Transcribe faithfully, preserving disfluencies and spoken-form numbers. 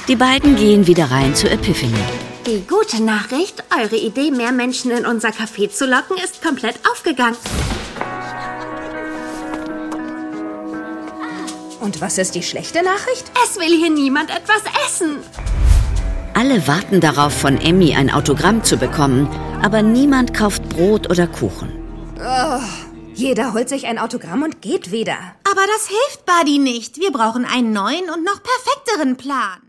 Die beiden gehen wieder rein zu Epiphany. Die gute Nachricht, eure Idee, mehr Menschen in unser Café zu locken, ist komplett aufgegangen. Und was ist die schlechte Nachricht? Es will hier niemand etwas essen. Alle warten darauf, von Emmy ein Autogramm zu bekommen, aber niemand kauft Brot oder Kuchen. Oh, jeder holt sich ein Autogramm und geht wieder. Aber das hilft Buddy nicht. Wir brauchen einen neuen und noch perfekteren Plan.